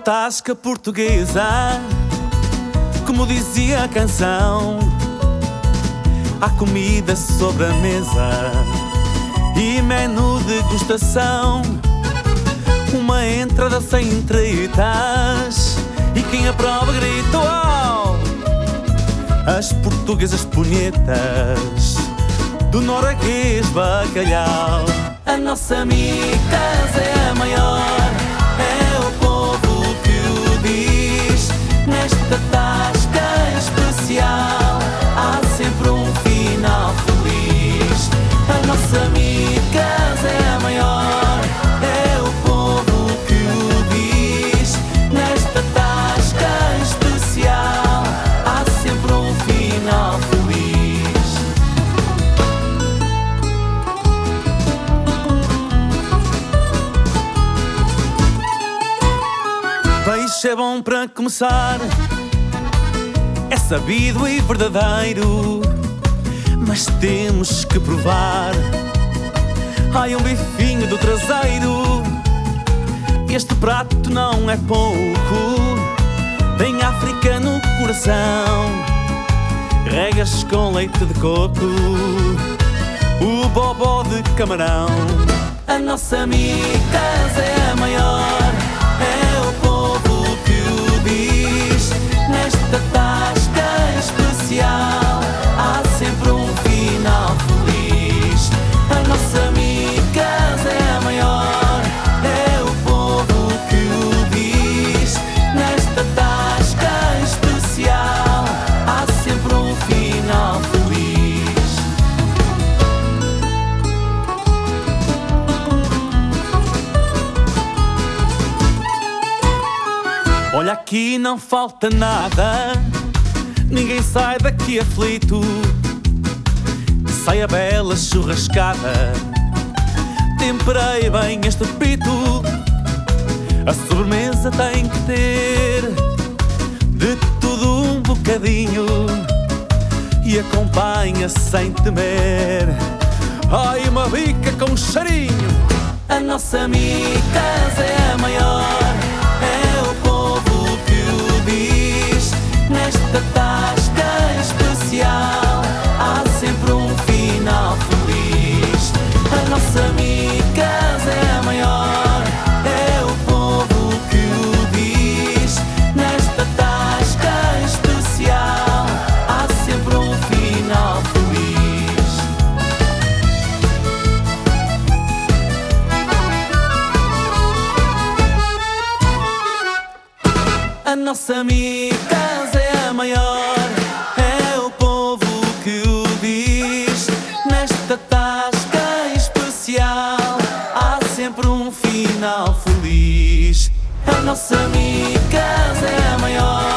tasca portuguesa, como dizia a canção. Há comida sobre a mesa e menu de degustação. Uma entrada sem treitas e quem aprova grita uau! As portuguesas punhetas do norueguês bacalhau. A nossa micas é a maior, é o povo que o diz. Nesta tasca especial há sempre um final feliz. A nossa micas é a maior, é o povo que o diz. Nesta tasca especial há sempre um final feliz. Peixe é bom para começar, é sabido e verdadeiro, mas temos que provar. Ai, um bifinho do traseiro. Este prato não é pouco, tem África no coração. Regas com leite de coco, o bobó de camarão. A nossa micas é a maior, é o povo que o diz. Nesta tasca especial há sempre um final feliz. A nossa micas é a maior, é o povo que o diz. Nesta tasca especial há sempre um final feliz. Olha, aqui não falta nada, ninguém sai daqui aflito. Sai a bela churrascada, temperei bem este pito. A sobremesa tem que ter de tudo um bocadinho e acompanha sem temer. Ai, uma bica com cheirinho. A nossa micas é a maior, é o povo que o diz. Nesta tasca especial há sempre um final feliz. A nossa micas é a maior, é o povo que o diz. Nesta tasca especial há sempre um final feliz. A nossa micas é a maior, é o povo que o diz. Nesta tasca especial há sempre um final feliz. A nossa micas é a maior.